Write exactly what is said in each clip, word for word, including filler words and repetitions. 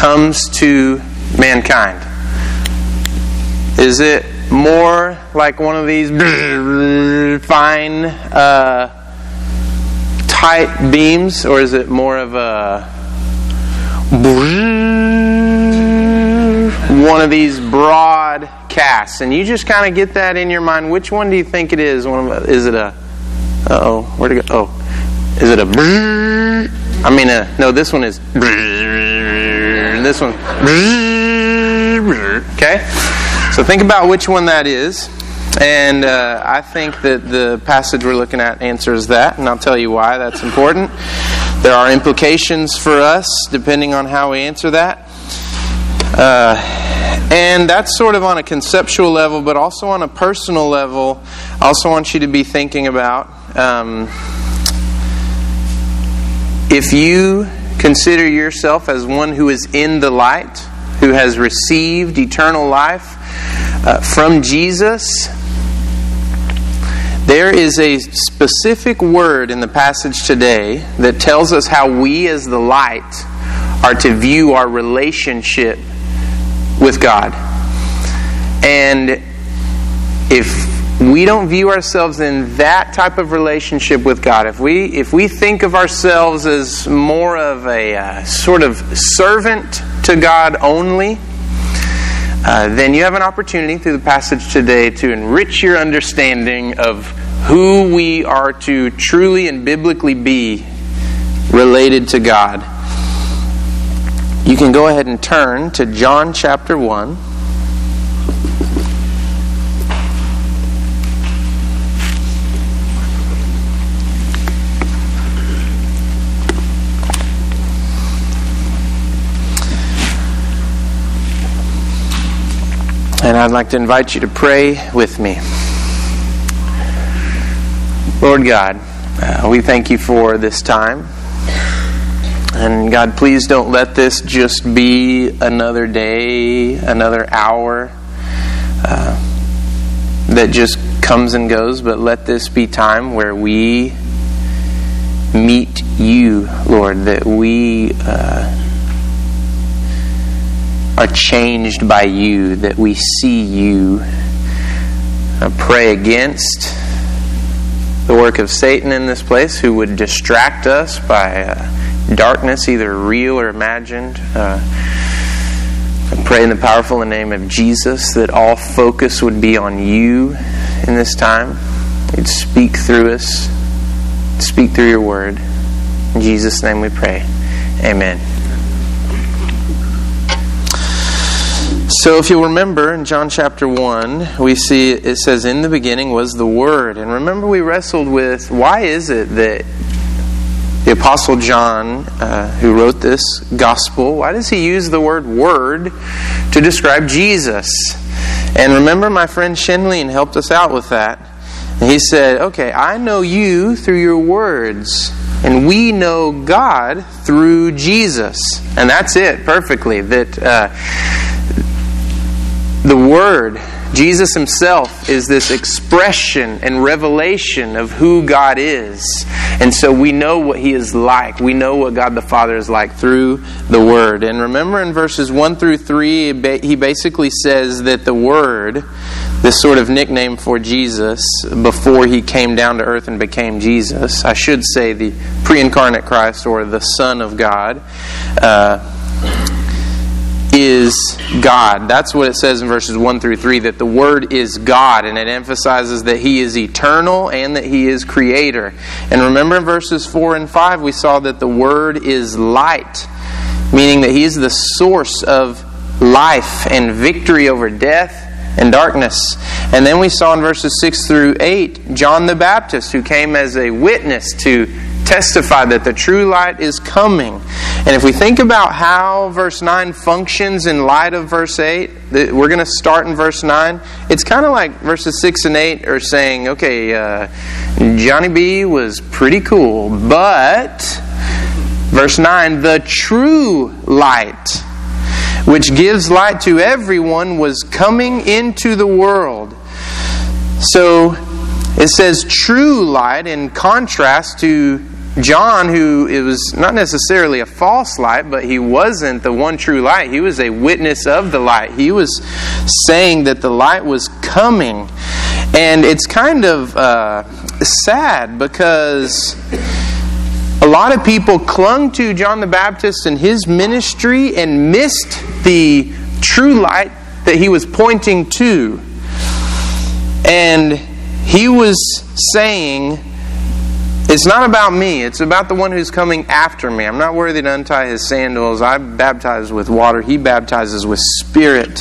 comes to mankind? Is it more like one of these fine, uh, tight beams, or is it more of a one of these broad casts? And you just kind of get that in your mind. Which one do you think it is? One of, is it a? Uh oh, where'd it go? Oh, is it a? I mean, a, no. This one is. This one. Okay. So think about which one that is. And uh, I think that the passage we're looking at answers that, and I'll tell you why that's important. There are implications for us depending on how we answer that. Uh, and that's sort of on a conceptual level, but also on a personal level. I also want you to be thinking about um, if you consider yourself as one who is in the light, who has received eternal life uh, from Jesus. There is a specific word in the passage today that tells us how we as the light are to view our relationship with God. And if we don't view ourselves in that type of relationship with God, if we if we think of ourselves as more of a uh, sort of servant to God only, Uh, then you have an opportunity through the passage today to enrich your understanding of who we are to truly and biblically be related to God. You can go ahead and turn to John chapter one. And I'd like to invite you to pray with me. Lord God, uh, we thank you for this time. And God, please don't let this just be another day, another hour uh, that just comes and goes, but let this be time where we meet you, Lord, that we uh, are changed by you, that we see you. I pray against the work of Satan in this place, who would distract us by uh, darkness, either real or imagined. Uh, I pray in the powerful name of Jesus that all focus would be on you in this time. You'd speak through us, speak through your word. In Jesus' name we pray. Amen. So if you'll remember, in John chapter one, we see it says, in the beginning was the Word. And remember we wrestled with, why is it that the Apostle John, uh, who wrote this gospel, why does he use the word Word to describe Jesus? And remember my friend Shenlin helped us out with that. And he said, okay, I know you through your words, and we know God through Jesus. And that's it, perfectly. That... Uh, The Word, Jesus Himself, is this expression and revelation of who God is. And so we know what He is like. We know what God the Father is like through the Word. And remember in verses one through three, He basically says that the Word, this sort of nickname for Jesus, before He came down to earth and became Jesus, I should say the pre-incarnate Christ, or the Son of God, uh, is God. That's what it says in verses one through three, that the Word is God, and it emphasizes that He is eternal and that He is Creator. And remember in verses four and five, we saw that the Word is light, meaning that He is the source of life and victory over death and darkness. And then we saw in verses six through eight, John the Baptist, who came as a witness to testify that the true light is coming. And if we think about how verse nine functions in light of verse eight, we're going to start in verse nine. It's kind of like verses six and eight are saying, okay, uh, Johnny B was pretty cool, but verse nine, the true light, which gives light to everyone, was coming into the world. So it says true light in contrast to John, who it was not necessarily a false light, but he wasn't the one true light. He was a witness of the light. He was saying that the light was coming. And it's kind of uh, sad because a lot of people clung to John the Baptist and his ministry and missed the true light that he was pointing to. And he was saying, it's not about me, it's about the one who's coming after me. I'm not worthy to untie his sandals. I baptize with water, he baptizes with Spirit.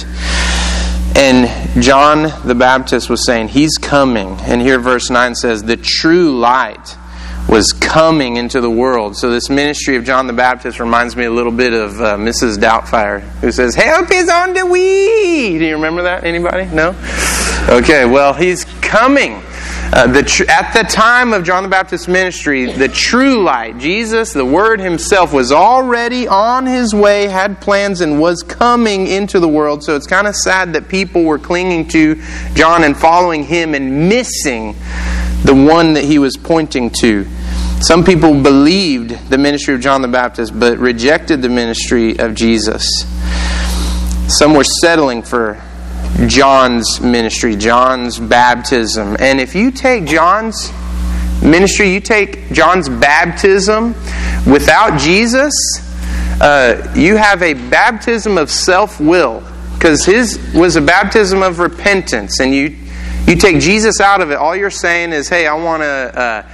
And John the Baptist was saying, he's coming. And here verse nine says, the true light was coming into the world. So this ministry of John the Baptist reminds me a little bit of uh, Missus Doubtfire, who says, help is on the way. Do you remember that? Anybody? No? Okay, well, he's coming. Uh, the tr- at the time of John the Baptist's ministry, the true light, Jesus, the Word Himself, was already on His way, had plans, and was coming into the world. So it's kind of sad that people were clinging to John and following him and missing the one that he was pointing to. Some people believed the ministry of John the Baptist, but rejected the ministry of Jesus. Some were settling for John's ministry, John's baptism. And if you take John's ministry, you take John's baptism without Jesus, uh, you have a baptism of self-will. Because his was a baptism of repentance. And you you take Jesus out of it, all you're saying is, hey, I want to uh,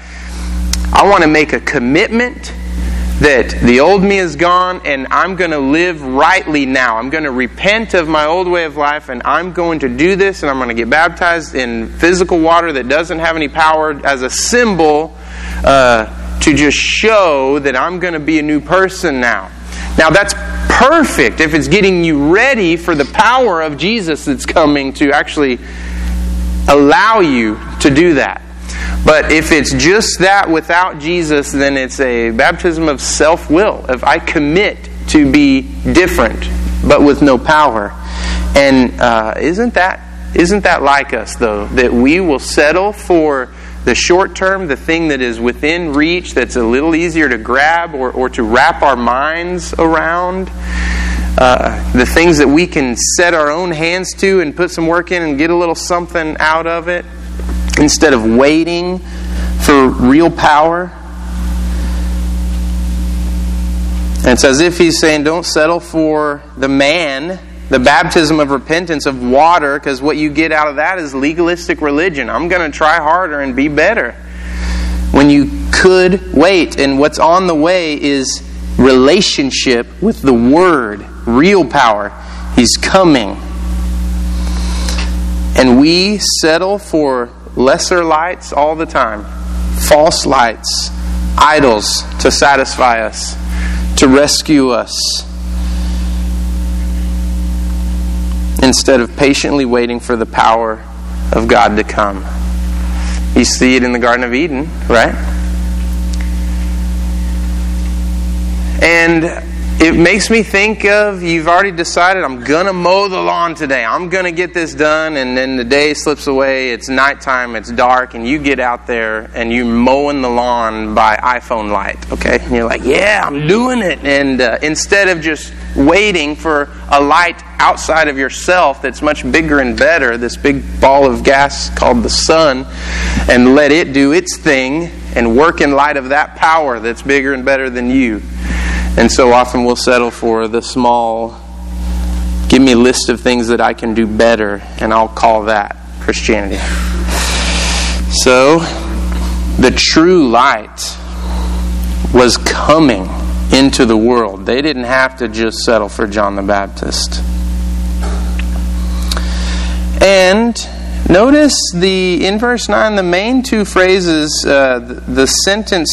I want to make a commitment that the old me is gone and I'm going to live rightly now. I'm going to repent of my old way of life and I'm going to do this and I'm going to get baptized in physical water that doesn't have any power as a symbol uh, to just show that I'm going to be a new person now. Now that's perfect if it's getting you ready for the power of Jesus that's coming to actually allow you to do that. But if it's just that without Jesus, then it's a baptism of self-will. If I commit to be different, but with no power. And uh, isn't that isn't that like us, though? That we will settle for the short term, the thing that is within reach, that's a little easier to grab or, or to wrap our minds around. Uh, the things that we can set our own hands to and put some work in and get a little something out of it, instead of waiting for real power. And it's as if he's saying, don't settle for the man, the baptism of repentance of water, because what you get out of that is legalistic religion. I'm going to try harder and be better. When you could wait, and what's on the way is relationship with the Word, real power. He's coming. And we settle for lesser lights all the time. False lights. Idols to satisfy us. To rescue us. Instead of patiently waiting for the power of God to come. You see it in the Garden of Eden, right? And it makes me think of, you've already decided, I'm going to mow the lawn today. I'm going to get this done. And then the day slips away. It's nighttime. It's dark. And you get out there and you're mowing the lawn by iPhone light. Okay? And you're like, yeah, I'm doing it. And uh, instead of just waiting for a light outside of yourself that's much bigger and better, this big ball of gas called the sun, and let it do its thing and work in light of that power that's bigger and better than you. And so often we'll settle for the small, give me a list of things that I can do better, and I'll call that Christianity. So, the true light was coming into the world. They didn't have to just settle for John the Baptist. And notice the in verse nine, the main two phrases, uh, the, the sentence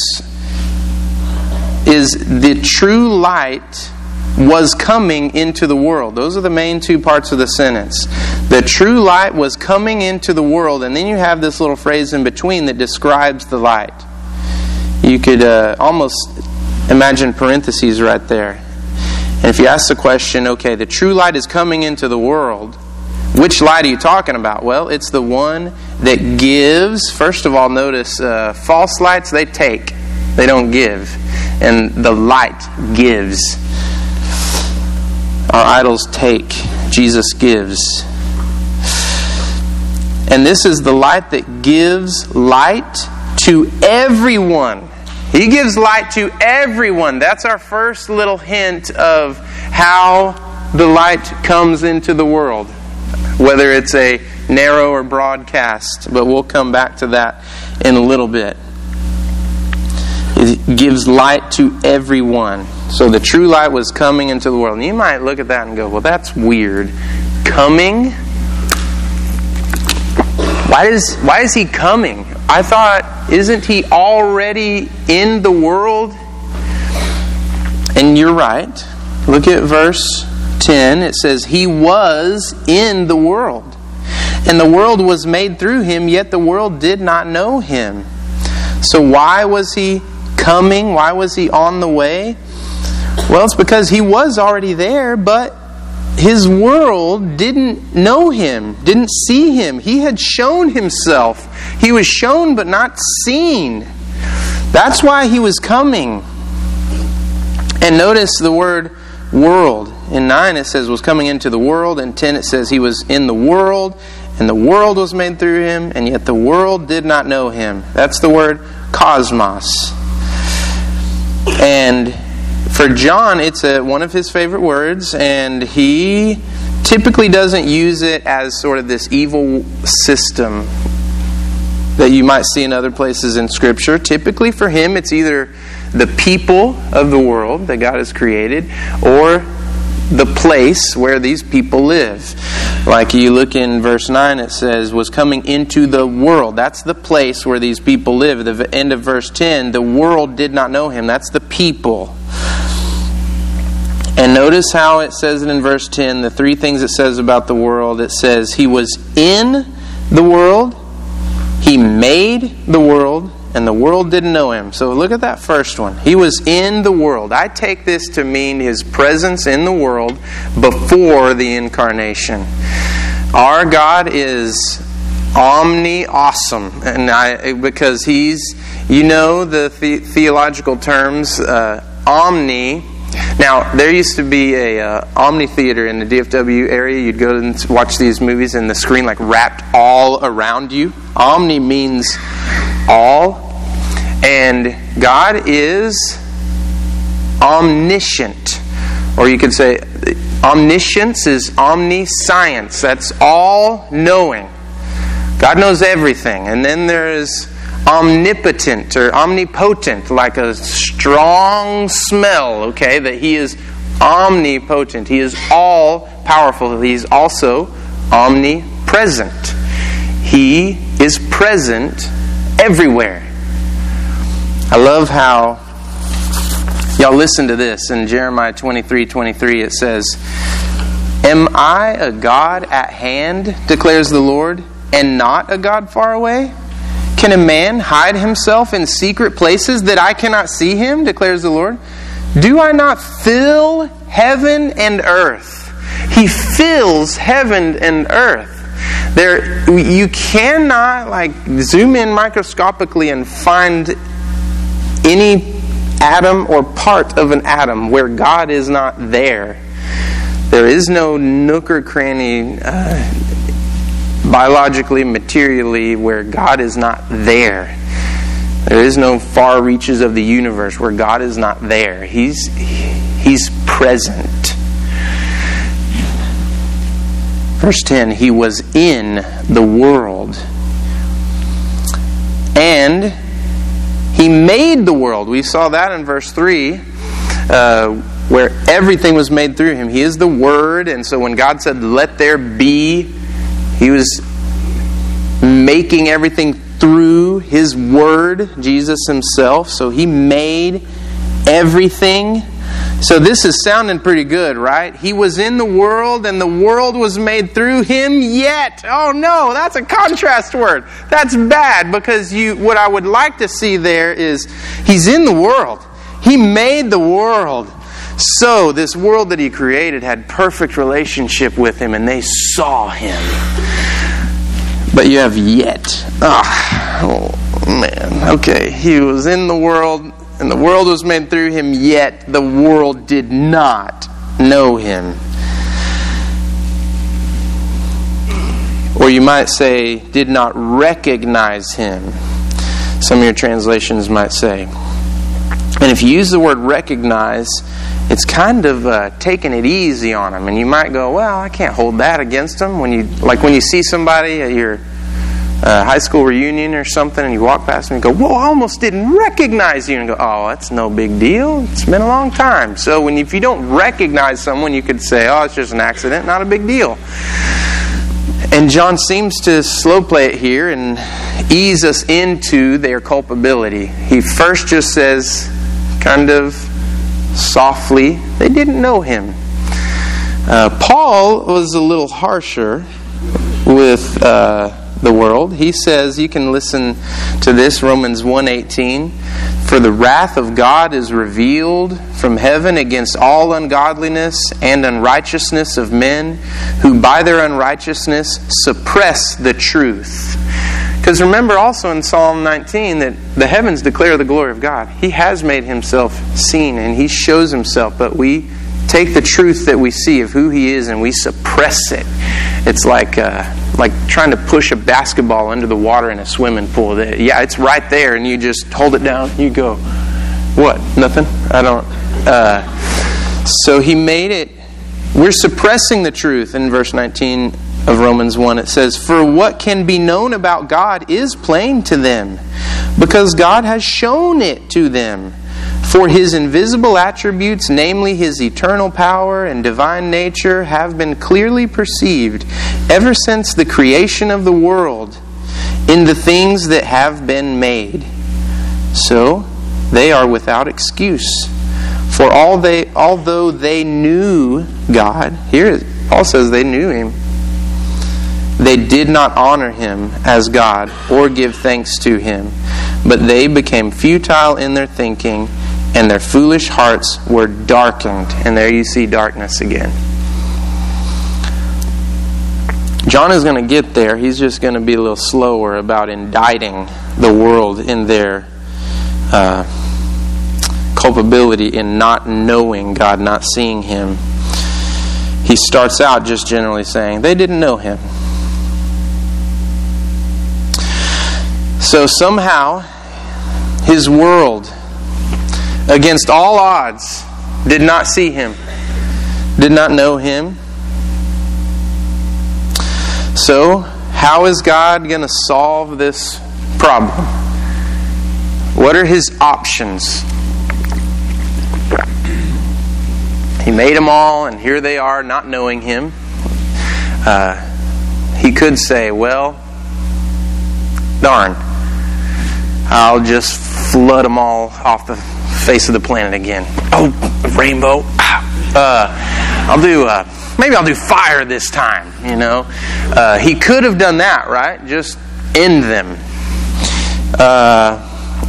is the true light was coming into the world. Those are the main two parts of the sentence. The true light was coming into the world, and then you have this little phrase in between that describes the light. You could uh, almost imagine parentheses right there. And if you ask the question, okay, the true light is coming into the world, which light are you talking about? Well, it's the one that gives. First of all, notice uh, false lights, they take. They don't give. And the light gives. Our idols take. Jesus gives. And this is the light that gives light to everyone. He gives light to everyone. That's our first little hint of how the light comes into the world. Whether it's a narrow or broad cast. But we'll come back to that in a little bit. It gives light to everyone. So the true light was coming into the world. And you might look at that and go, well, that's weird. Coming? Why is, why is he coming? I thought, isn't he already in the world? And you're right. Look at verse ten. It says, he was in the world. And the world was made through him, yet the world did not know him. So why was he coming? Why was he on the way? Well, it's because he was already there, but his world didn't know him, didn't see him. He had shown himself. He was shown but not seen. That's why he was coming. And notice the word world. In nine it says was coming into the world. In ten it says he was in the world. And the world was made through him. And yet the world did not know him. That's the word cosmos. And for John, it's a, one of his favorite words, and he typically doesn't use it as sort of this evil system that you might see in other places in Scripture. Typically for him, it's either the people of the world that God has created, or the place where these people live. Like you look in verse nine, it says, was coming into the world. That's the place where these people live. At the end of verse ten, the world did not know him. That's the people. And notice how it says it in verse ten, the three things it says about the world. It says, he was in the world, he made the world, and the world didn't know him. So look at that first one. He was in the world. I take this to mean his presence in the world before the incarnation. Our God is omni-awesome. And I, because he's, you know the, the theological terms, uh, omni. Now, there used to be a uh, Omni Theater in the D F W area. You'd go and watch these movies and the screen like wrapped all around you. Omni means all. And God is omniscient. Or you could say omniscience is omniscience. That's all knowing. God knows everything. And then there is omnipotent or omnipotent, like a strong smell, okay, that he is omnipotent. He is all powerful. He is also omnipresent. He is present everywhere. I love how, y'all listen to this. In Jeremiah twenty-three twenty-three it says, am I a God at hand, declares the Lord, and not a God far away? Can a man hide himself in secret places that I cannot see him, declares the Lord? Do I not fill heaven and earth? He fills heaven and earth. There, you cannot like zoom in microscopically and find any atom or part of an atom where God is not there. There is no nook or cranny uh, biologically, materially, where God is not there. There is no far reaches of the universe where God is not there. He's He's present. Verse ten, he was in the world. And he made the world. We saw that in verse three, uh, where everything was made through him. He is the Word, and so when God said, let there be, he was making everything through his Word, Jesus himself. So he made everything. So this is sounding pretty good, right? He was in the world and the world was made through him, yet. Oh no, that's a contrast word. That's bad, because you. What I would like to see there is he's in the world. He made the world. So this world that he created had perfect relationship with him and they saw him. But you have yet. Oh, oh man. Okay. He was in the world and the world was made through him, yet the world did not know him. Or you might say, did not recognize him. Some of your translations might say. And if you use the word recognize, it's kind of uh, taking it easy on them. And you might go, well, I can't hold that against them. When you, like when you see somebody at your uh, high school reunion or something, and you walk past them and you go, whoa, I almost didn't recognize you. And go, oh, that's no big deal. It's been a long time. So when if you don't recognize someone, you could say, oh, it's just an accident, not a big deal. And John seems to slow play it here and ease us into their culpability. He first just says, kind of softly, they didn't know him. Uh, Paul was a little harsher with uh, the world. He says, you can listen to this, Romans one eighteen. For the wrath of God is revealed from heaven against all ungodliness and unrighteousness of men, who by their unrighteousness suppress the truth. Because remember also in Psalm nineteen that the heavens declare the glory of God. He has made himself seen and he shows himself, but we take the truth that we see of who he is and we suppress it. It's like uh, like trying to push a basketball under the water in a swimming pool. Yeah, it's right there, and you just hold it down. You go, what? Nothing? I don't. Uh, so he made it. We're suppressing the truth in verse nineteen of Romans one. It says, for what can be known about God is plain to them, because God has shown it to them. For his invisible attributes, namely his eternal power and divine nature, have been clearly perceived ever since the creation of the world in the things that have been made. So they are without excuse. For all they, although they knew God, here Paul says they knew him, they did not honor him as God or give thanks to him, but they became futile in their thinking, and their foolish hearts were darkened. And there you see darkness again. John is going to get there. He's just going to be a little slower about indicting the world in their uh, culpability in not knowing God, not seeing him. He starts out just generally saying, they didn't know him. So somehow, his world, against all odds, did not see him, did not know him. So, how is God going to solve this problem? What are his options? He made them all, and here they are, not knowing him. Uh, he could say, well, darn, I'll just flood them all off the face of the planet again. Oh, rainbow. Uh, I'll do, uh, maybe I'll do fire this time, you know. Uh, he could have done that, right? Just end them. Uh,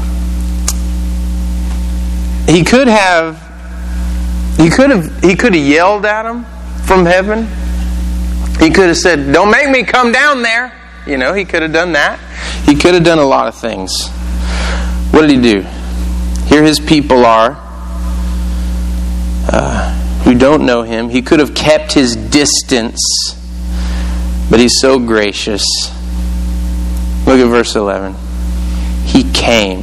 he could have, he could have, he could have yelled at them from heaven. He could have said, don't make me come down there. You know, he could have done that. He could have done a lot of things. What did he do? Here his people are uh, who don't know him. He could have kept his distance, but he's so gracious. Look at verse eleven. He came.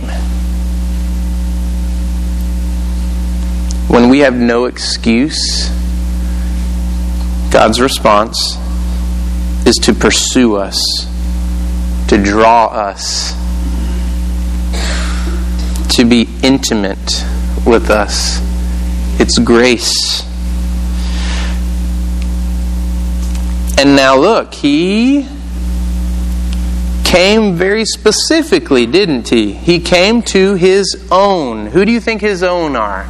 When we have no excuse, God's response is to pursue us, to draw us, to be intimate with us. It's grace. And now look, he came very specifically, didn't he? He came to his own. Who do you think his own are?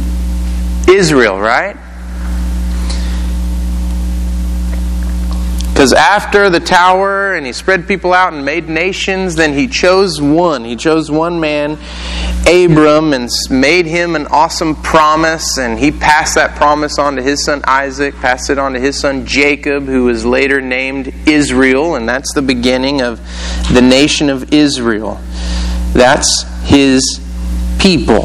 Israel, right? Because after the tower and he spread people out and made nations, then he chose one. He chose one man, Abram, and made him an awesome promise. And he passed that promise on to his son Isaac, passed it on to his son Jacob, who was later named Israel. And that's the beginning of the nation of Israel. That's his people.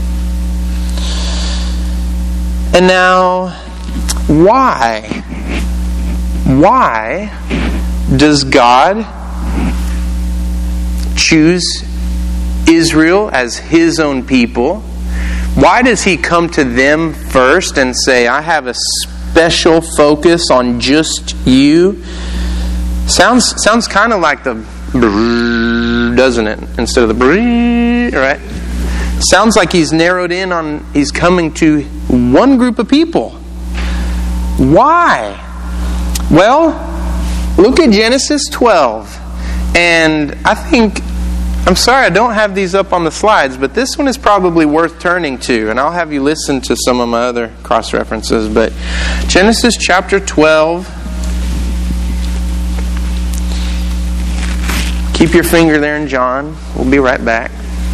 And now, why? Why does God choose Israel as His own people? Why does He come to them first and say, I have a special focus on just you? Sounds sounds kind of like the brrr, doesn't it? Instead of the brrr, right? Sounds like He's narrowed in on, He's coming to one group of people. Why? Well, look at Genesis twelve. And I think, I'm sorry I don't have these up on the slides, but this one is probably worth turning to. And I'll have you listen to some of my other cross-references. But Genesis chapter twelve. Keep your finger there in John. We'll be right back.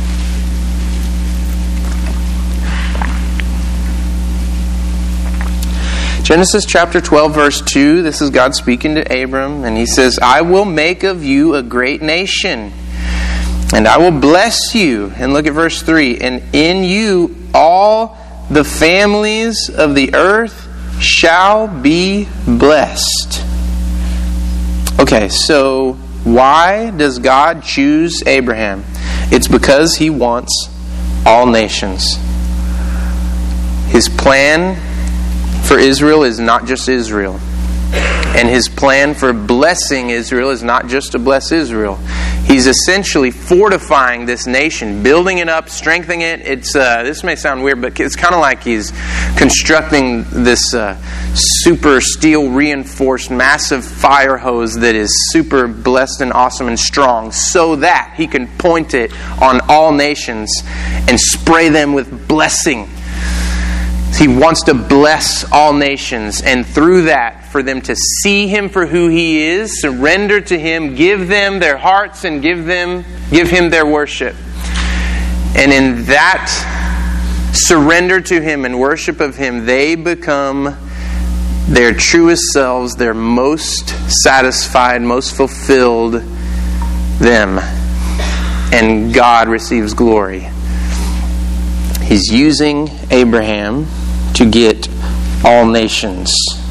Genesis chapter twelve, verse two, this is God speaking to Abram, and He says, I will make of you a great nation, and I will bless you. And look at verse three, and in you all the families of the earth shall be blessed. Okay, so why does God choose Abraham? It's because He wants all nations. His plan for Israel is not just Israel. And His plan for blessing Israel is not just to bless Israel. He's essentially fortifying this nation, building it up, strengthening it. It's uh, this may sound weird, but it's kind of like He's constructing this uh, super steel reinforced massive fire hose that is super blessed and awesome and strong, so that He can point it on all nations and spray them with blessing. He wants to bless all nations, and through that, for them to see Him for who He is, surrender to Him, give them their hearts, and give them, give Him their worship. And in that surrender to Him and worship of Him, they become their truest selves, their most satisfied, most fulfilled them. And God receives glory. He's using Abraham to get all nations.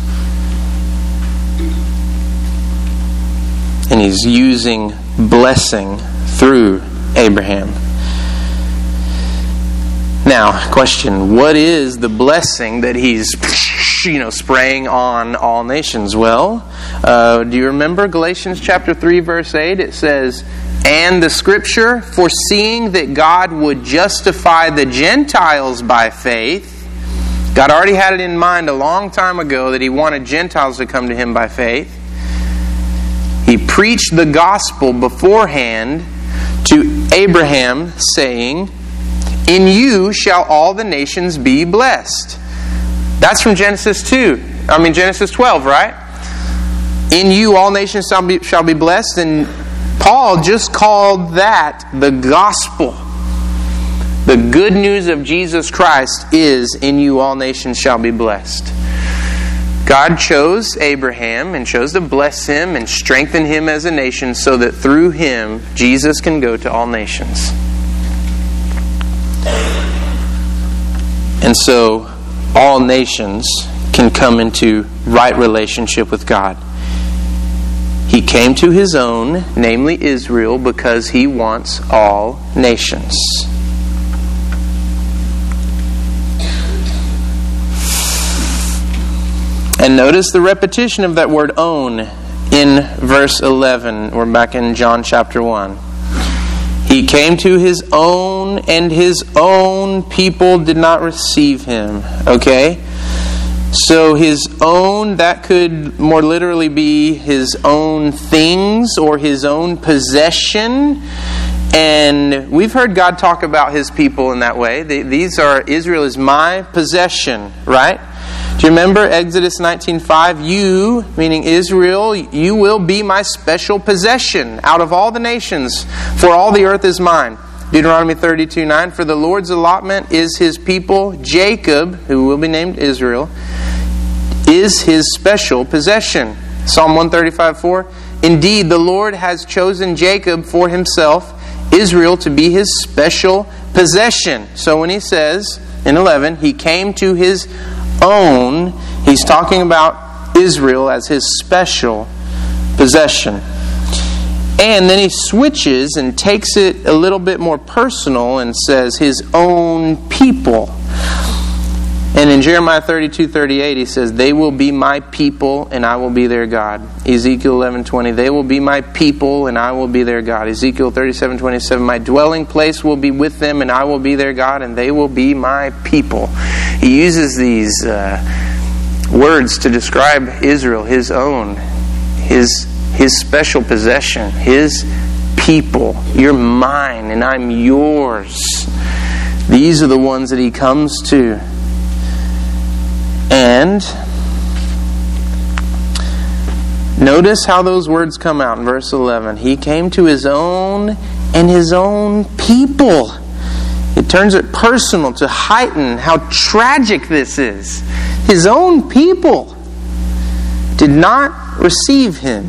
And He's using blessing through Abraham. Now, question, what is the blessing that He's, you know, spraying on all nations? Well, uh, do you remember Galatians chapter three, verse eight? It says, and the Scripture, foreseeing that God would justify the Gentiles by faith. God already had it in mind a long time ago that He wanted Gentiles to come to Him by faith. He preached the gospel beforehand to Abraham, saying, in you shall all the nations be blessed. That's from Genesis two. I mean Genesis twelve, right? In you all nations shall be, shall be blessed. And Paul just called that the gospel. The good news of Jesus Christ is, in you all nations shall be blessed. God chose Abraham and chose to bless him and strengthen him as a nation so that through him, Jesus can go to all nations. And so, all nations can come into right relationship with God. He came to His own, namely Israel, because He wants all nations. And notice the repetition of that word own in verse eleven. We're back in John chapter one. He came to His own, and His own people did not receive Him. Okay? So His own, that could more literally be His own things or His own possession. And we've heard God talk about His people in that way. These are, Israel is my possession, right? Do you remember Exodus nineteen five? You, meaning Israel, you will be my special possession out of all the nations, for all the earth is mine. Deuteronomy thirty-two nine, for the Lord's allotment is His people, Jacob, who will be named Israel, is His special possession. Psalm one thirty-five four, indeed, the Lord has chosen Jacob for Himself, Israel to be His special possession. So when He says in eleven, He came to His own, He's talking about Israel as His special possession. And then He switches and takes it a little bit more personal and says His own people. And in Jeremiah thirty-two thirty-eight, He says, they will be my people and I will be their God. Ezekiel eleven twenty, they will be my people and I will be their God. Ezekiel thirty-seven twenty-seven, my dwelling place will be with them and I will be their God and they will be my people. He uses these uh, words to describe Israel, His own, His, His special possession, His people. You're mine and I'm yours. These are the ones that He comes to. And notice how those words come out in verse eleven. He came to His own and His own people. It turns it personal to heighten how tragic this is. His own people did not receive Him.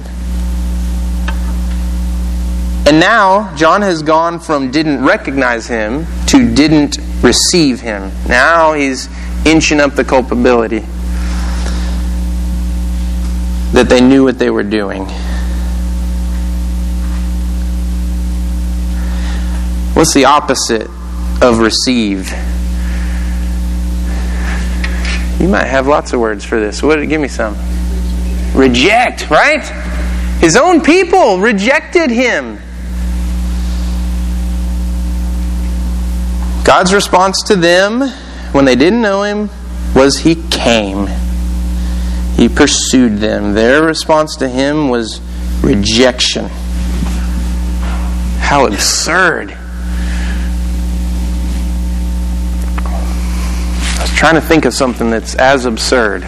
And now John has gone from didn't recognize Him to didn't receive Him. Now he's inching up the culpability that they knew what they were doing. What's the opposite of receive? You might have lots of words for this. What? Give me some. Reject, right? His own people rejected Him. God's response to them when they didn't know Him was He came. He pursued them. Their response to Him was rejection. How absurd. I was trying to think of something that's as absurd.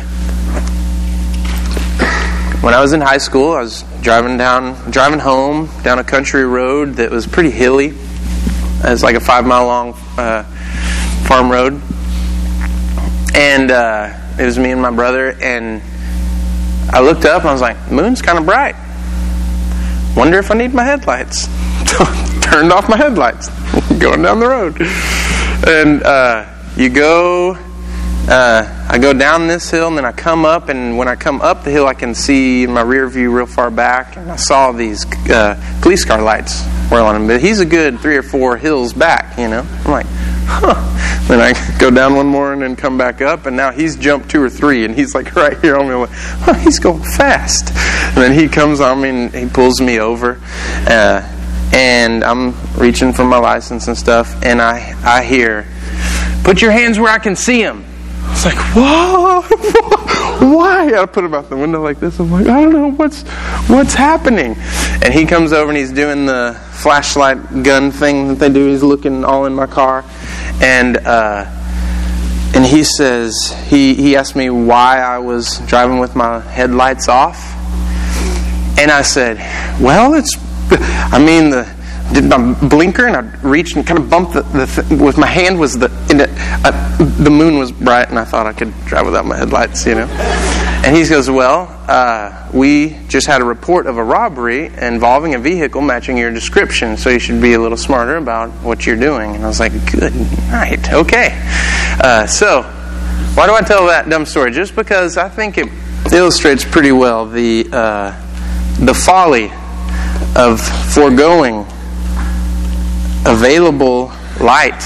When I was in high school, I was driving down, driving home down a country road that was pretty hilly. It was like a five mile long uh, farm road. And uh, it was me and my brother, and I looked up and I was like, the moon's kind of bright. Wonder if I need my headlights. Turned off my headlights. Going down the road. And uh, you go, uh, I go down this hill, and then I come up, and when I come up the hill, I can see in my rear view real far back, and I saw these uh, police car lights whirling on him. But he's a good three or four hills back, you know. I'm like, huh. Then I go down one more and then come back up, and now he's jumped two or three, and he's like right here on me. I'm like, oh, he's going fast. And then he comes on me and he pulls me over, uh, and I'm reaching for my license and stuff, and I, I hear, put your hands where I can see them. I was like, whoa, why? I put him out the window like this. I'm like, I don't know what's what's happening. And he comes over and he's doing the flashlight gun thing that they do. He's looking all in my car. And uh, and he says, he, he asked me why I was driving with my headlights off. And I said, well, it's, I mean, the did my blinker, and I reached and kind of bumped the, the th- with my hand was the in it, uh, the moon was bright, and I thought I could drive without my headlights, you know. And he goes, well, uh, we just had a report of a robbery involving a vehicle matching your description, so you should be a little smarter about what you're doing. And I was like, good night, okay. Uh, so, why do I tell that dumb story? Just because I think it illustrates pretty well the uh, the folly of foregoing available light.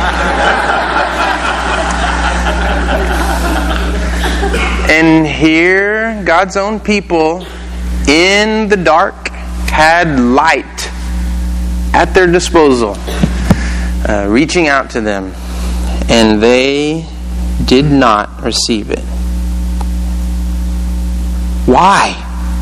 And here, God's own people in the dark had light at their disposal, uh, reaching out to them, and they did not receive it. Why?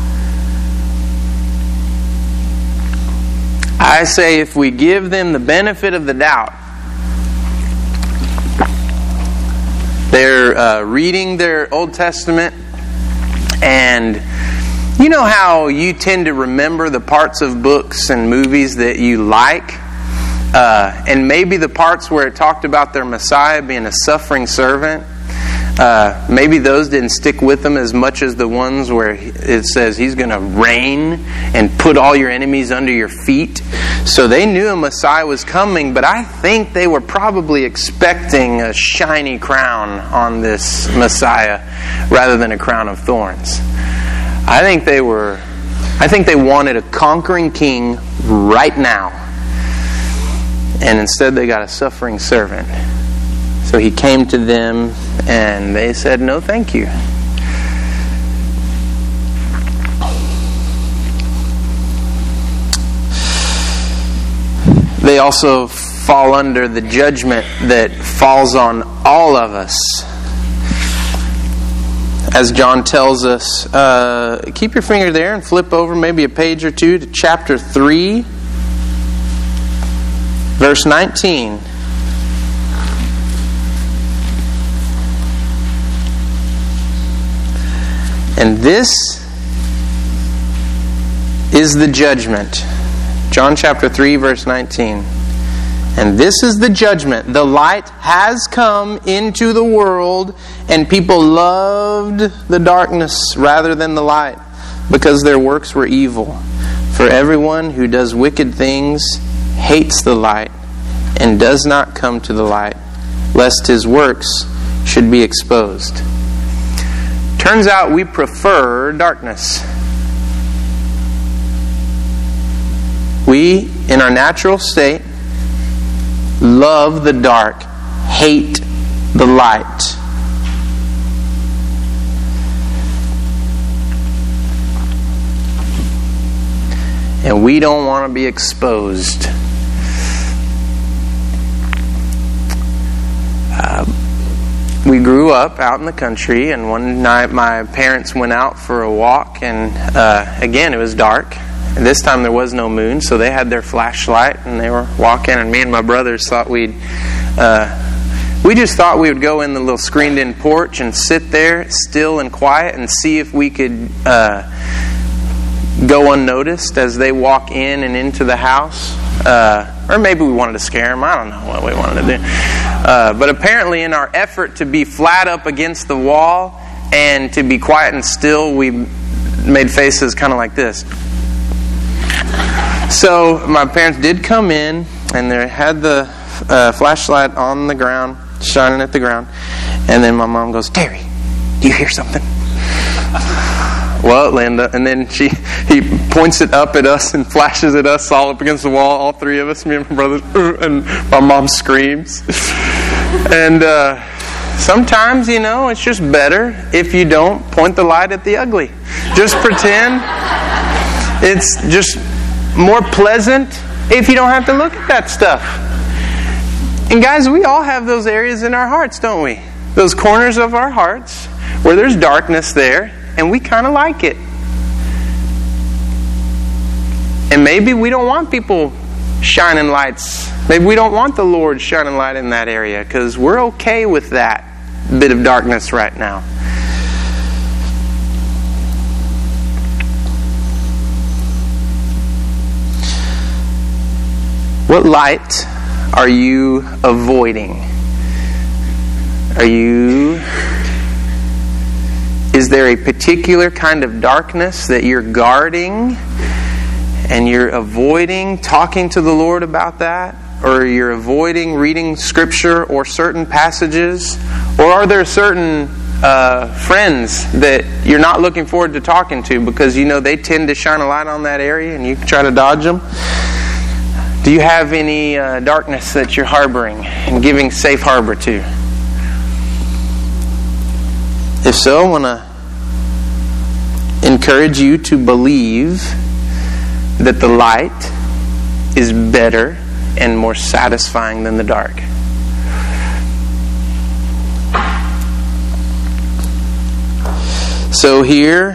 I say if we give them the benefit of the doubt, their uh, uh, reading their Old Testament, and you know how you tend to remember the parts of books and movies that you like, uh, and maybe the parts where it talked about their Messiah being a suffering servant, uh, maybe those didn't stick with them as much as the ones where it says He's going to reign and put all your enemies under your feet. So they knew a Messiah was coming, but I think they were probably expecting a shiny crown on this Messiah rather than a crown of thorns. I think they were, I think they wanted a conquering king right now. And instead they got a suffering servant. So He came to them and they said, no, thank you. They also fall under the judgment that falls on all of us. As John tells us, uh, keep your finger there and flip over maybe a page or two to chapter three, verse nineteen. And this is the judgment. John chapter three, verse nineteen. And this is the judgment. The light has come into the world, and people loved the darkness rather than the light, because their works were evil. For everyone who does wicked things hates the light, and does not come to the light, lest his works should be exposed. Turns out we prefer darkness. We, in our natural state, love the dark, hate the light. And we don't want to be exposed. Uh, we grew up out in the country, and one night my parents went out for a walk, and uh, again it was dark. And this time there was no moon, so they had their flashlight and they were walking, and me and my brothers thought we'd uh, we just thought we would go in the little screened in porch and sit there still and quiet and see if we could uh, go unnoticed as they walk in and into the house. Uh, or maybe we wanted to scare them. I don't know what we wanted to do. Uh, but apparently in our effort to be flat up against the wall and to be quiet and still, we made faces kind of like this. So my parents did come in, and they had the uh, flashlight on the ground, shining at the ground. And then my mom goes, "Terry, do you hear something?" "What, Linda?" And then she he points it up at us and flashes at us all up against the wall, all three of us, me and my brothers, and my mom screams. And uh, sometimes, you know, it's just better if you don't point the light at the ugly. Just pretend. It's just more pleasant if you don't have to look at that stuff. And guys, we all have those areas in our hearts, don't we? Those corners of our hearts where there's darkness there, and we kind of like it. And maybe we don't want people shining lights. Maybe we don't want the Lord shining light in that area, because we're okay with that bit of darkness right now. What light are you avoiding? Are you... Is there a particular kind of darkness that you're guarding and you're avoiding talking to the Lord about that? Or you're avoiding reading Scripture or certain passages? Or are there certain uh, friends that you're not looking forward to talking to because you know they tend to shine a light on that area and you try to dodge them? Do you have any uh, darkness that you're harboring and giving safe harbor to? If so, I want to encourage you to believe that the light is better and more satisfying than the dark. So here,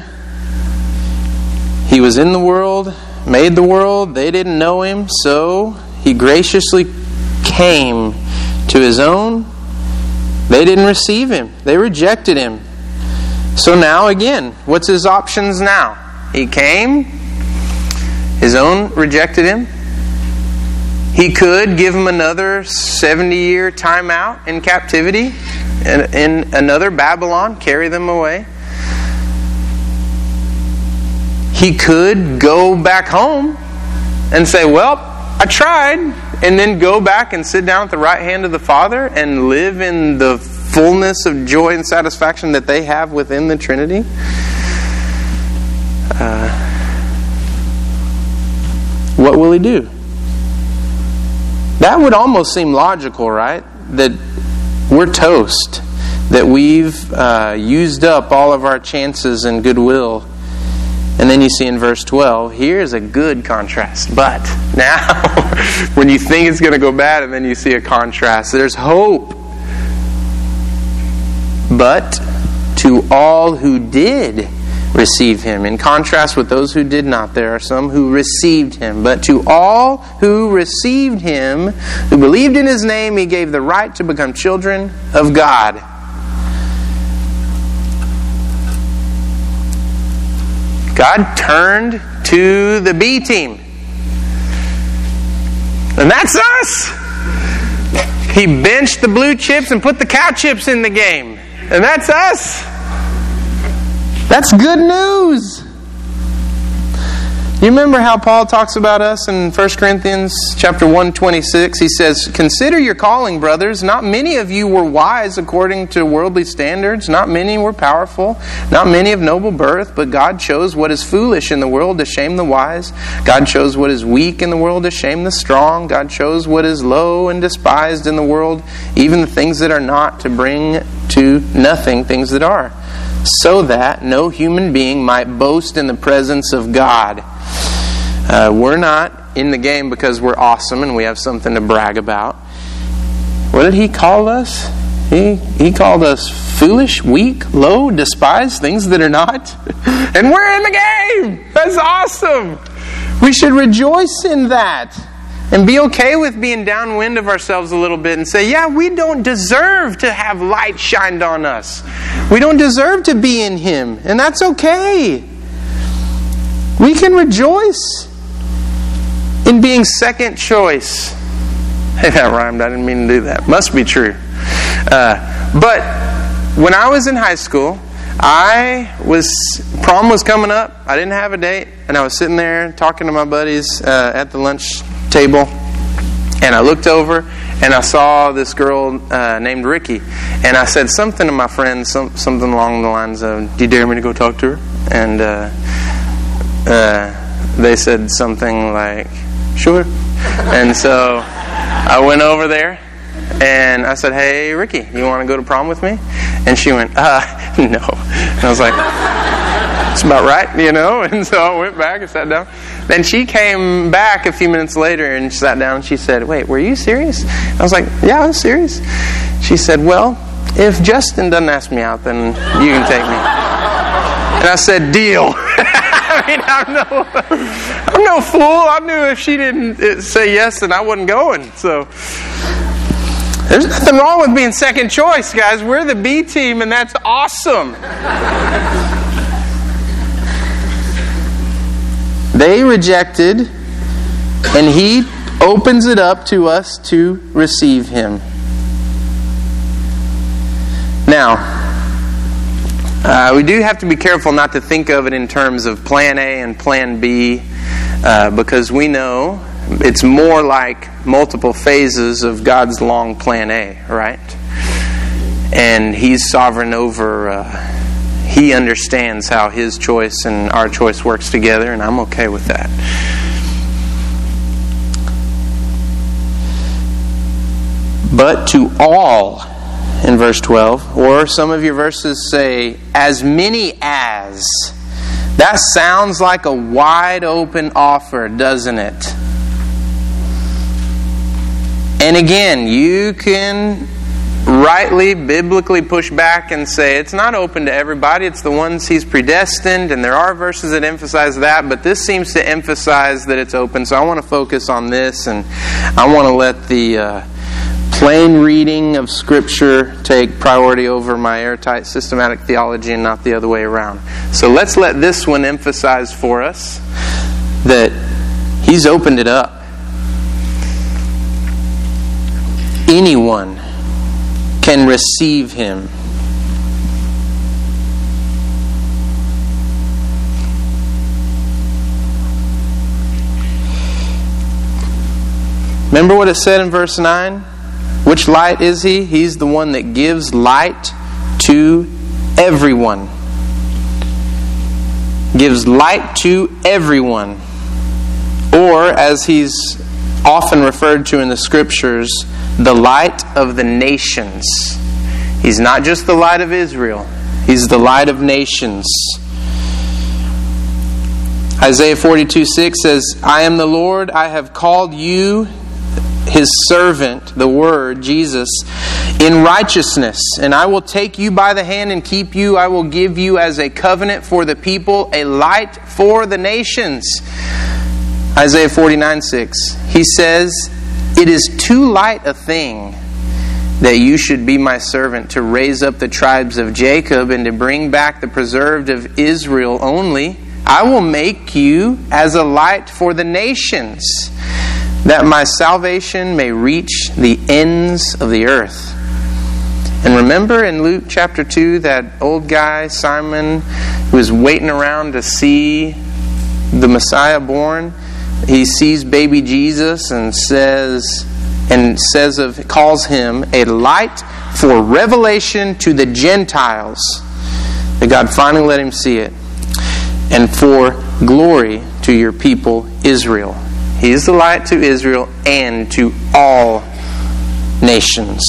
He was in the world, made the world, they didn't know Him, so He graciously came to His own, They didn't receive him. They rejected him. So now again, what's his options now? He came. His own rejected him. He could give him another seventy-year timeout in captivity, in, in another Babylon, carry them away. He could go back home and say, well, I tried, and then go back and sit down at the right hand of the Father and live in the fullness of joy and satisfaction that they have within the Trinity. Uh, what will he do? That would almost seem logical, right? That we're toast. That we've uh, used up all of our chances and goodwill. And then you see in verse twelve, here's a good contrast. But now, when you think it's going to go bad and then you see a contrast, there's hope. But to all who did receive him, in contrast with those who did not, there are some who received him. But to all who received him, who believed in his name, he gave the right to become children of God. God turned to the B team. And that's us! He benched the blue chips and put the cow chips in the game. And that's us! That's good news! You remember how Paul talks about us in First Corinthians chapter one twenty-six? He says, consider your calling, brothers. Not many of you were wise according to worldly standards. Not many were powerful. Not many of noble birth. But God chose what is foolish in the world to shame the wise. God chose what is weak in the world to shame the strong. God chose what is low and despised in the world, even the things that are not, to bring to nothing things that are, so that no human being might boast in the presence of God. Uh, we're not in the game because we're awesome and we have something to brag about. What did he call us? He he called us foolish, weak, low, despised, things that are not. And we're in the game! That's awesome! We should rejoice in that. And be okay with being downwind of ourselves a little bit and say, yeah, we don't deserve to have light shined on us. We don't deserve to be in him. And that's okay. We can rejoice in being second choice. Hey, that rhymed. I didn't mean to do that. Must be true. Uh, but when I was in high school, I was, prom was coming up. I didn't have a date. And I was sitting there talking to my buddies uh, at the lunch table. And I looked over and I saw this girl uh, named Ricky. And I said something to my friend, some, something along the lines of, do you dare me to go talk to her? And uh, uh, they said something like, sure. And so I went over there and I said, hey, Ricky, you want to go to prom with me? And she went, uh, no. And I was like, that's about right, you know? And so I went back and sat down. Then she came back a few minutes later and sat down and she said, wait, were you serious? I was like, yeah, I was serious. She said, well, if Justin doesn't ask me out, then you can take me. And I said, deal. I mean, I'm no, I'm no fool. I knew if she didn't say yes, then I wasn't going. So there's nothing wrong with being second choice, guys. We're the B team, and that's awesome. They rejected, and he opens it up to us to receive him. Now, Uh, we do have to be careful not to think of it in terms of plan A and plan B, uh, because we know it's more like multiple phases of God's long plan A, right? And He's sovereign over, uh, He understands how His choice and our choice works together, and I'm okay with that. But to all, in verse twelve, or some of your verses say, as many as. That sounds like a wide open offer, doesn't it? And again, you can rightly, biblically push back and say it's not open to everybody, it's the ones He's predestined, and there are verses that emphasize that, but this seems to emphasize that it's open, so I want to focus on this, and I want to let the uh, plain reading of Scripture take priority over my airtight systematic theology and not the other way around. So let's let this one emphasize for us that He's opened it up. Anyone can receive Him. Remember what it said in verse nine? Which light is He? He's the one that gives light to everyone. Gives light to everyone. Or, as He's often referred to in the Scriptures, the light of the nations. He's not just the light of Israel. He's the light of nations. Isaiah forty-two six says, I am the Lord, I have called you, His servant, the Word, Jesus, in righteousness. And I will take you by the hand and keep you. I will give you as a covenant for the people, a light for the nations. Isaiah forty-nine six. He says, it is too light a thing that you should be my servant to raise up the tribes of Jacob and to bring back the preserved of Israel only. I will make you as a light for the nations, that my salvation may reach the ends of the earth. And remember in Luke chapter two, that old guy, Simon, who was waiting around to see the Messiah born? He sees baby Jesus and says, and says of, calls Him a light for revelation to the Gentiles. That God finally let him see it. And for glory to your people Israel. He is the light to Israel and to all nations.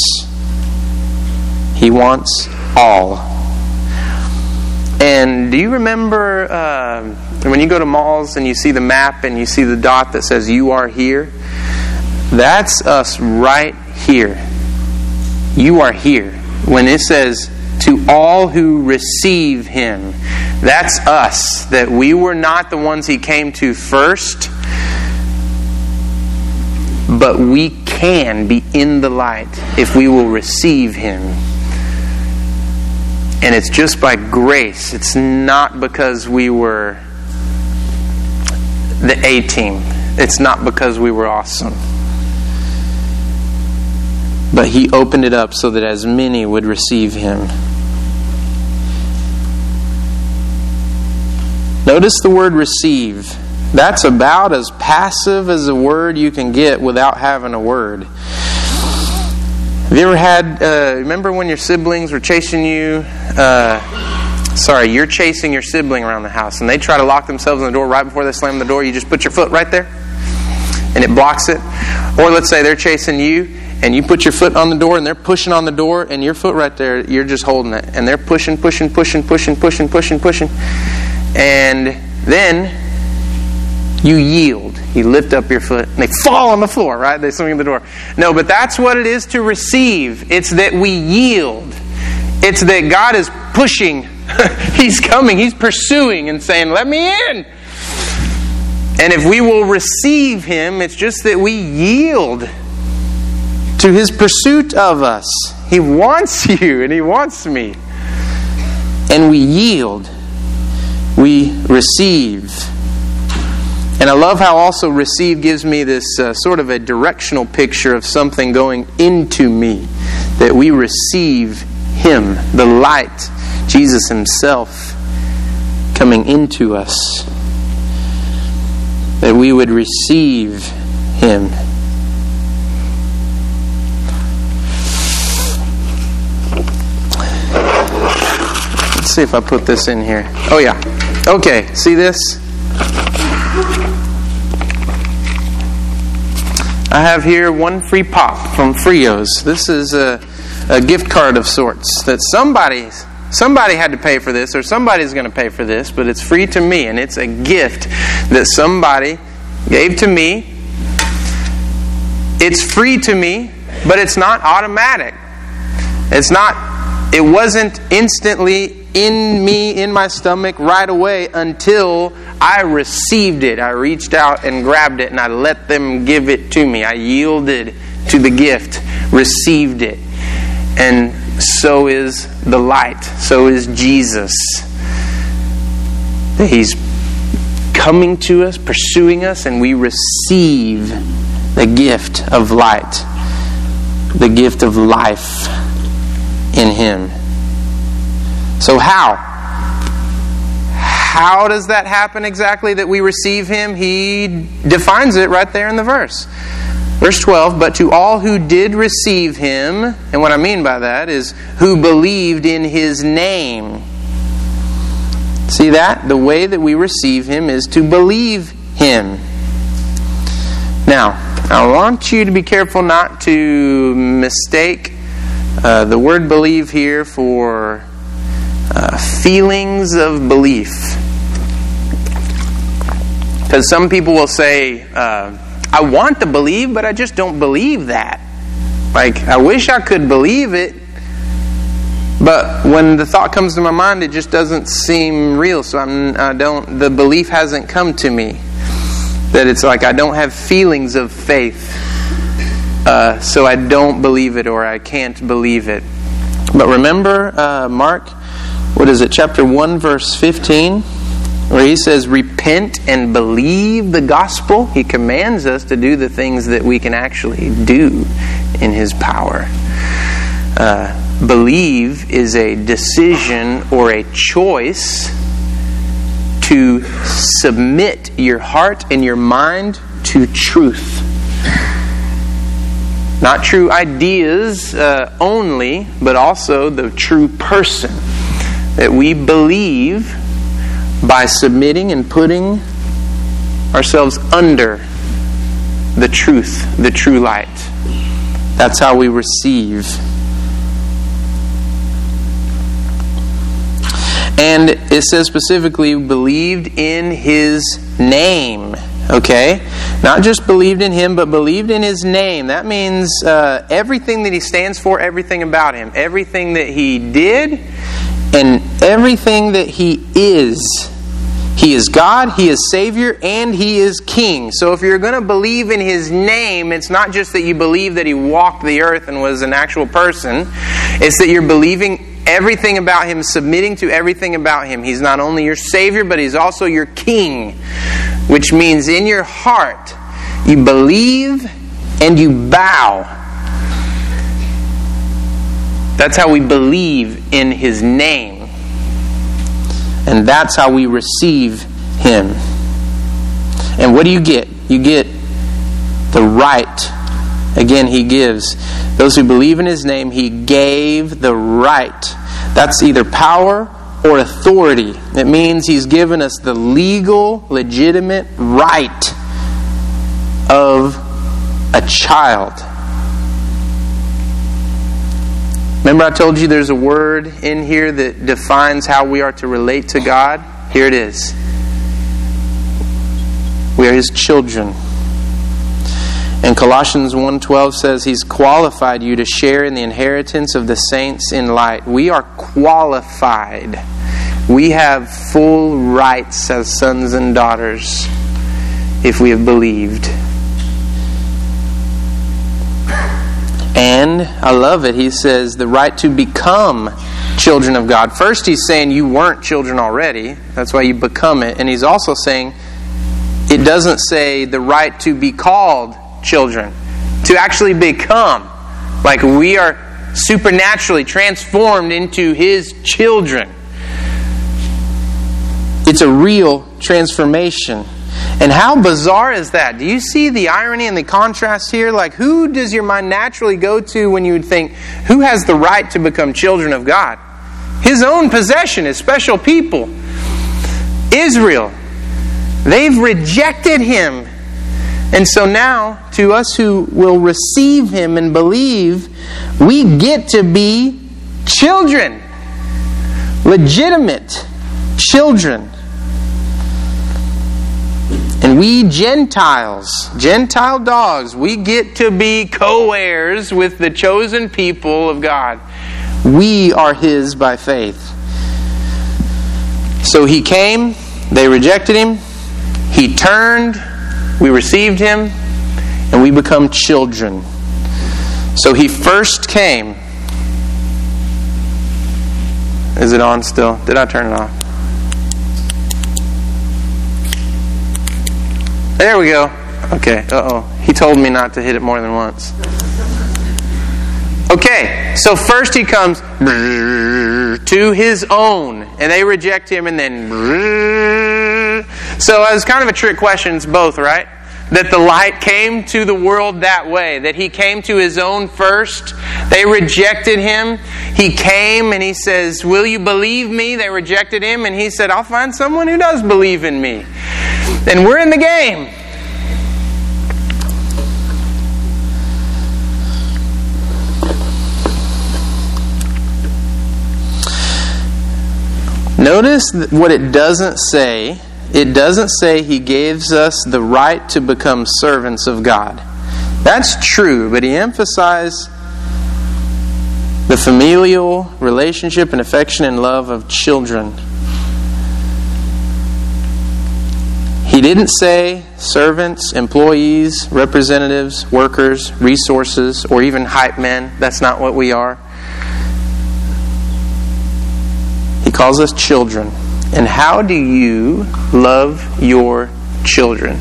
He wants all. And do you remember uh, when you go to malls and you see the map and you see the dot that says you are here? That's us right here. You are here. When it says to all who receive Him, that's us. That we were not the ones He came to first, but we can be in the light if we will receive Him. And it's just by grace. It's not because we were the A-team. It's not because we were awesome. But He opened it up so that as many would receive Him. Notice the word receive. That's about as passive as a word you can get without having a word. Have you ever had, uh, remember when your siblings were chasing you, uh, sorry, you're chasing your sibling around the house and they try to lock themselves in the door right before they slam the door, you just put your foot right there and it blocks it? Or let's say they're chasing you and you put your foot on the door and they're pushing on the door and your foot right there, you're just holding it. And they're pushing, pushing, pushing, pushing, pushing, pushing, pushing. And then you yield. You lift up your foot and they fall on the floor, right? They swing the door. No, but that's what it is to receive. It's that we yield. It's that God is pushing. He's coming. He's pursuing and saying, let me in. And if we will receive Him, it's just that we yield to His pursuit of us. He wants you and He wants me. And we yield. We receive. And I love how also receive gives me this uh, sort of a directional picture of something going into me. That we receive Him, the light, Jesus Himself, coming into us. That we would receive Him. Let's see if I put this in here. Oh yeah. Okay, see this? I have here one free pop from Frios. This is a, a gift card of sorts that somebody somebody had to pay for this, or somebody's going to pay for this, but it's free to me, and it's a gift that somebody gave to me. It's free to me, but it's not automatic. It's not, it wasn't instantly in me, in my stomach right away until I received it. I reached out and grabbed it and I let them give it to me. I yielded to the gift received it. And so is the light. So is Jesus. He's coming to us, pursuing us, and we receive the gift of light, the gift of life in Him. So how? How does that happen exactly, that we receive Him? He defines it right there in the verse. Verse twelve, but to all who did receive Him, and what I mean by that is who believed in His name. See that? The way that we receive Him is to believe Him. Now, I want you to be careful not to mistake uh, the word believe here for uh, feelings of belief. Because some people will say, uh, I want to believe, but I just don't believe that. Like, I wish I could believe it, but when the thought comes to my mind, it just doesn't seem real. So I'm, I don't. The belief hasn't come to me. That it's like I don't have feelings of faith, uh, so I don't believe it, or I can't believe it. But remember, uh, Mark, what is it? Chapter one, verse fifteen, where he says, "Repent and believe the gospel." He commands us to do the things that we can actually do in His power. Uh, Believe is a decision or a choice to submit your heart and your mind to truth. Not true ideas uh, only, but also the true person. That we believe by submitting and putting ourselves under the truth, the true light. That's how we receive. And it says specifically, believed in His name. Okay? Not just believed in Him, but believed in His name. That means uh, everything that He stands for, everything about Him. Everything that He did, and everything that He is. He is God, He is Savior, and He is King. So if you're going to believe in His name, it's not just that you believe that He walked the earth and was an actual person. It's that you're believing everything about Him, submitting to everything about Him. He's not only your Savior, but He's also your King. Which means in your heart, you believe and you bow. That's how we believe in His name. And that's how we receive Him. And what do you get? You get the right. Again, He gives. Those who believe in His name, He gave the right. That's either power or authority. It means He's given us the legal, legitimate right of a child. Remember I told you there's a word in here that defines how we are to relate to God? Here it is. We are His children. And Colossians one twelve says He's qualified you to share in the inheritance of the saints in light. We are qualified. We have full rights as sons and daughters if we have believed. And I love it. He says the right to become children of God. First He's saying you weren't children already. That's why you become it. And He's also saying it doesn't say the right to be called children, to actually become. Like we are supernaturally transformed into His children. It's a real transformation. And how bizarre is that? Do you see the irony and the contrast here? Like, who does your mind naturally go to when you would think, who has the right to become children of God? His own possession, His special people. Israel. They've rejected Him. And so now, to us who will receive Him and believe, we get to be children. Legitimate children. And we Gentiles, Gentile dogs, we get to be co-heirs with the chosen people of God. We are His by faith. So He came, they rejected Him, He turned, we received Him, and we become children. So he first came. Is it on still? Did I turn it off? There we go. Okay. Uh-oh. He told me not to hit it more than once. Okay. So first he comes to his own, and they reject him, and then... So it was kind of a trick question. It's both, right? That the light came to the world that way. That he came to his own first. They rejected him. He came and he says, will you believe me? They rejected him. And he said, I'll find someone who does believe in me. And we're in the game. Notice what it doesn't say. It doesn't say he gives us the right to become servants of God. That's true, but he emphasized the familial relationship and affection and love of children. He didn't say servants, employees, representatives, workers, resources, or even hype men. That's not what we are. He calls us children. And how do you love your children?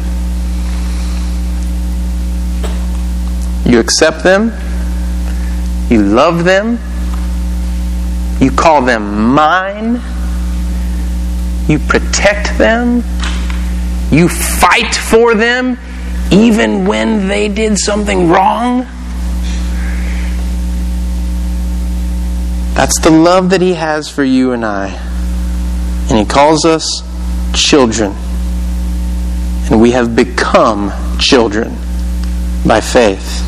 You accept them. You love them. You call them mine. You protect them. You fight for them even when they did something wrong. That's the love that He has for you and I. And He calls us children. And we have become children by faith.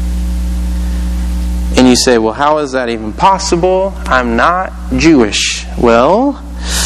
And you say, well, how is that even possible? I'm not Jewish. Well,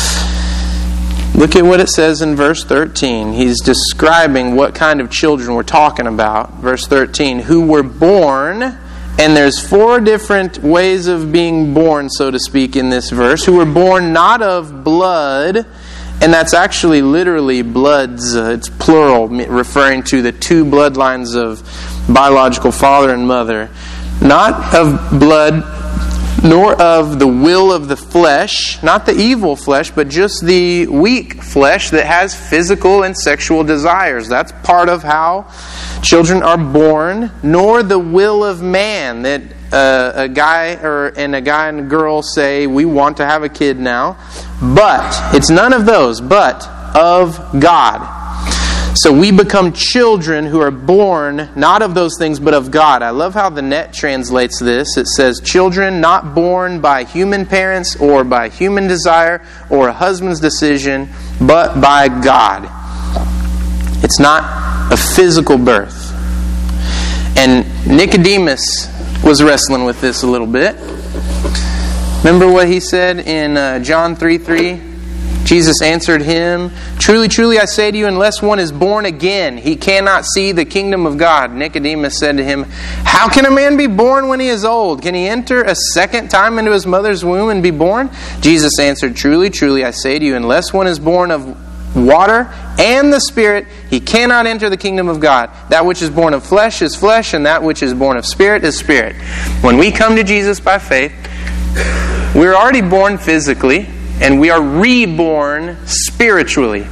look at what it says in verse thirteen. He's describing what kind of children we're talking about. Verse thirteen, who were born, and there's four different ways of being born, so to speak, in this verse. Who were born not of blood, and that's actually literally bloods. Uh, it's plural, referring to the two bloodlines of biological father and mother. Not of blood, nor of the will of the flesh, not the evil flesh, but just the weak flesh that has physical and sexual desires. That's part of how children are born. Nor the will of man, that uh, a guy or and a guy and a girl say, we want to have a kid now. But it's none of those, but of God. So we become children who are born not of those things, but of God. I love how the Net translates this. It says, children not born by human parents or by human desire or a husband's decision, but by God. It's not a physical birth. And Nicodemus was wrestling with this a little bit. Remember what he said in uh, John three three? Jesus answered him, truly, truly, I say to you, unless one is born again, he cannot see the kingdom of God. Nicodemus said to him, how can a man be born when he is old? Can he enter a second time into his mother's womb and be born? Jesus answered, truly, truly, I say to you, unless one is born of water and the Spirit, he cannot enter the kingdom of God. That which is born of flesh is flesh, and that which is born of spirit is spirit. When we come to Jesus by faith, we're already born physically, and we are reborn spiritually.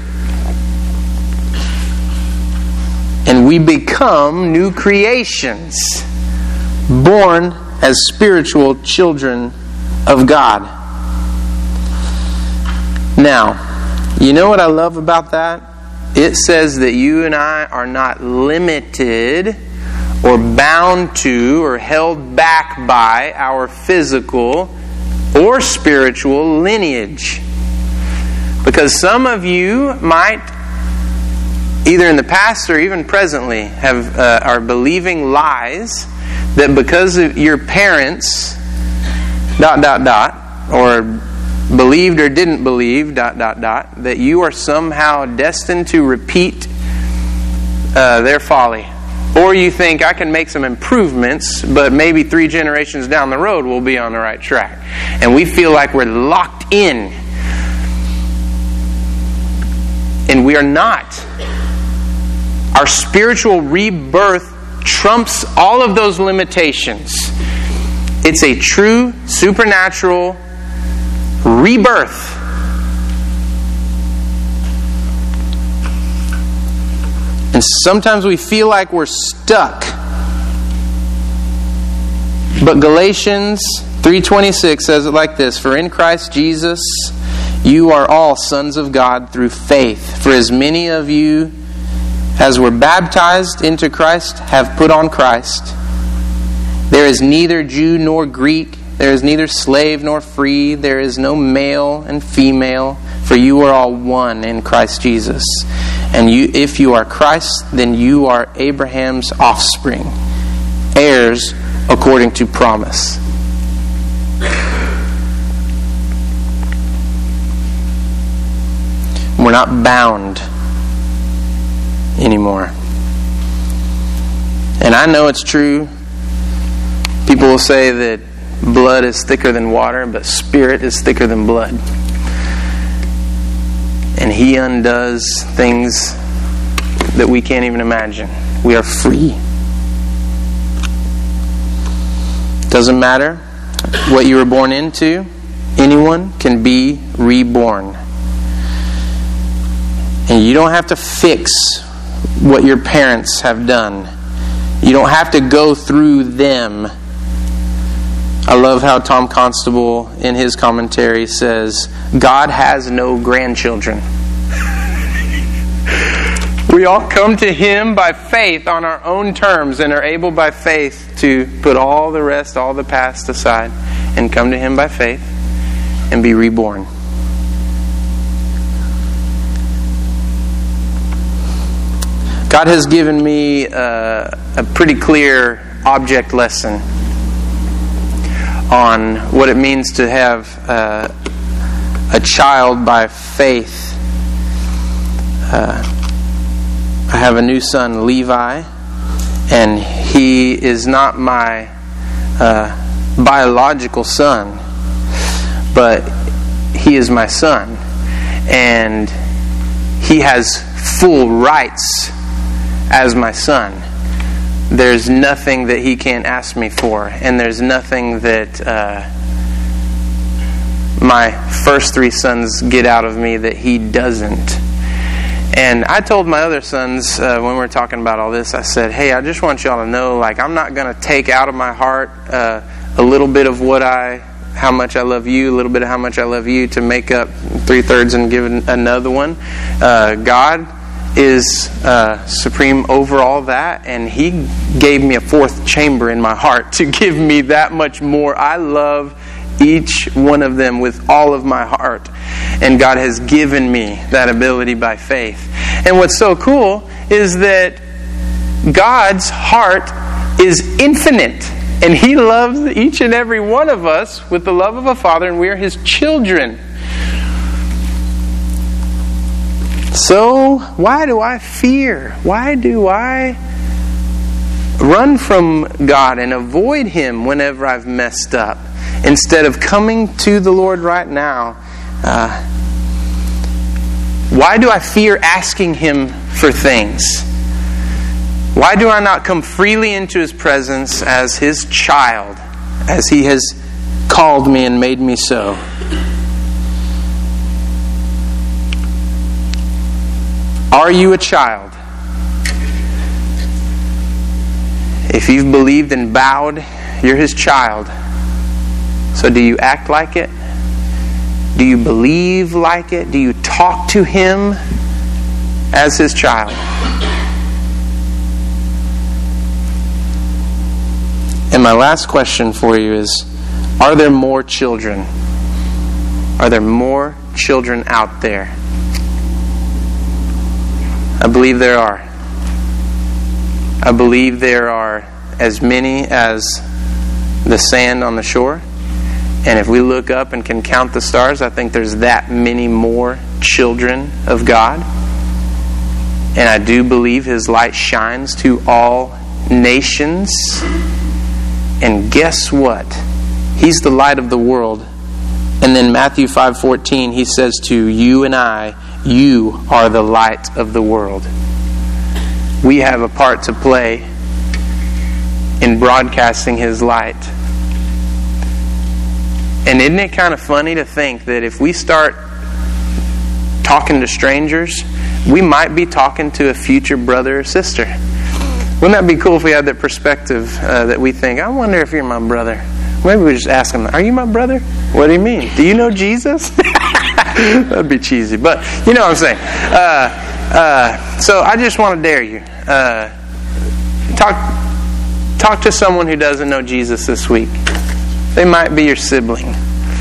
And we become new creations, born as spiritual children of God. Now, you know what I love about that? It says that you and I are not limited or bound to or held back by our physical or spiritual lineage. Because some of you might, either in the past or even presently, have uh, are believing lies that because of your parents, dot, dot, dot, or believed or didn't believe, dot, dot, dot, that you are somehow destined to repeat uh, their folly. Or you think, I can make some improvements, but maybe three generations down the road we'll be on the right track. And we feel like we're locked in. And we are not. Our spiritual rebirth trumps all of those limitations. It's a true supernatural rebirth. And sometimes we feel like we're stuck. But Galatians three twenty-six says it like this: For in Christ Jesus you are all sons of God through faith. For as many of you as were baptized into Christ have put on Christ. There is neither Jew nor Greek, there is neither slave nor free, there is no male and female, for you are all one in Christ Jesus. And you, if you are Christ, then you are Abraham's offspring, heirs according to promise. We're not bound anymore. And I know it's true. People will say that blood is thicker than water, but spirit is thicker than blood. And He undoes things that we can't even imagine. We are free. Doesn't matter what you were born into. Anyone can be reborn. And you don't have to fix what your parents have done. You don't have to go through them. I love how Tom Constable in his commentary says, God has no grandchildren. We all come to Him by faith on our own terms and are able by faith to put all the rest, all the past aside and come to Him by faith and be reborn. God has given me a, a pretty clear object lesson on what it means to have uh, a child by faith. Uh, I have a new son, Levi, and he is not my uh, biological son, but he is my son, and he has full rights as my son. There's nothing that he can't ask me for, and there's nothing that uh, my first three sons get out of me that he doesn't. And I told my other sons uh, when we were talking about all this, I said, hey, I just want y'all to know, like, I'm not going to take out of my heart uh, a little bit of what I, how much I love you, a little bit of how much I love you to make up three-thirds and give another one. Uh, God is uh, supreme over all that, and He gave me a fourth chamber in my heart to give me that much more. I love each one of them with all of my heart, and God has given me that ability by faith. And what's so cool is that God's heart is infinite, and He loves each and every one of us with the love of a Father, and we are His children. So, why do I fear? Why do I run from God and avoid Him whenever I've messed up? Instead of coming to the Lord right now, uh, why do I fear asking Him for things? Why do I not come freely into His presence as His child, as He has called me and made me so? Are you a child? If you've believed and bowed, you're His child. So do you act like it? Do you believe like it? Do you talk to Him as His child? And my last question for you is, are there more children? Are there more children out there? I believe there are. I believe there are as many as the sand on the shore. And if we look up and can count the stars, I think there's that many more children of God. And I do believe His light shines to all nations. And guess what? He's the light of the world. And then Matthew five fourteen, He says to you and I, you are the light of the world. We have a part to play in broadcasting His light. And isn't it kind of funny to think that if we start talking to strangers, we might be talking to a future brother or sister? Wouldn't that be cool if we had that perspective uh, that we think, I wonder if you're my brother. Maybe we just ask them, are you my brother? What do you mean? Do you know Jesus? That'd be cheesy, but you know what I'm saying. Uh, uh, so I just want to dare you. Uh, talk, talk to someone who doesn't know Jesus this week. They might be your sibling.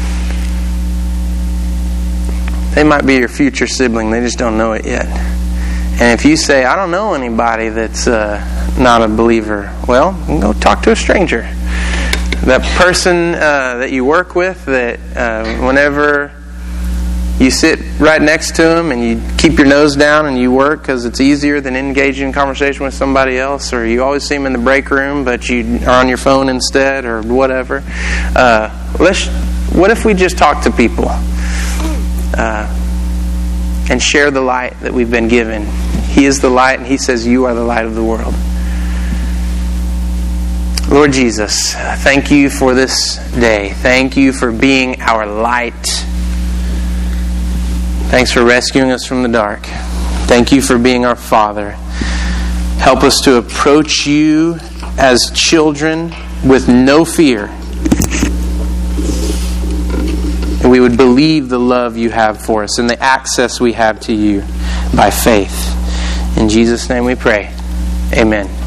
They might be your future sibling. They just don't know it yet. And if you say, I don't know anybody that's uh, not a believer, well, go talk to a stranger. That person uh, that you work with, that uh, whenever you sit right next to them and you keep your nose down and you work because it's easier than engaging in conversation with somebody else, or you always see them in the break room but you are on your phone instead, or whatever. Uh, let's. What if we just talk to people uh, and share the light that we've been given? He is the light, and He says you are the light of the world. Lord Jesus, thank you for this day. Thank you for being our light. Thanks for rescuing us from the dark. Thank you for being our Father. Help us to approach you as children with no fear. And we would believe the love you have for us and the access we have to you by faith. In Jesus' name we pray. Amen.